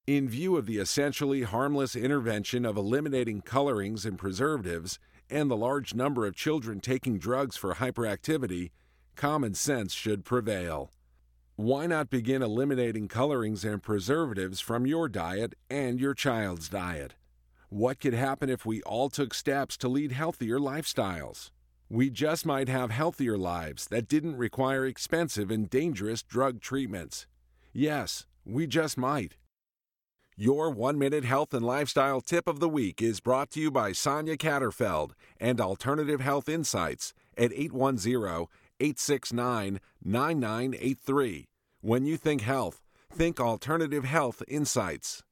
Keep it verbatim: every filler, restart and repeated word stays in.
In view of the essentially harmless intervention of eliminating colorings and preservatives and the large number of children taking drugs for hyperactivity, common sense should prevail. Why not begin eliminating colorings and preservatives from your diet and your child's diet? What could happen if we all took steps to lead healthier lifestyles? We just might have healthier lives that didn't require expensive and dangerous drug treatments. Yes, we just might. Your one-minute health and lifestyle tip of the week is brought to you by Sonia Catterfeld and Alternative Health Insights at eight one zero, eight six nine, nine nine eight three. When you think health, think Alternative Health Insights.